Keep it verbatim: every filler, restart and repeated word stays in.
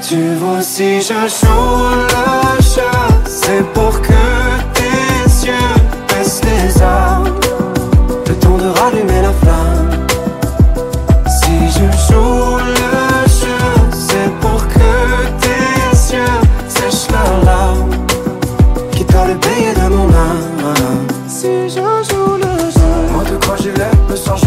Tu vois, si je joue le jeu, c'est pour que tes yeux baissent les armes, le temps de rallumer la flamme. Si je joue le jeu, c'est pour que tes yeux sèchent leurs larmes, quitte à le payer de mon âme. Si je joue le jeu, moi de quoi j'ai l'air me sens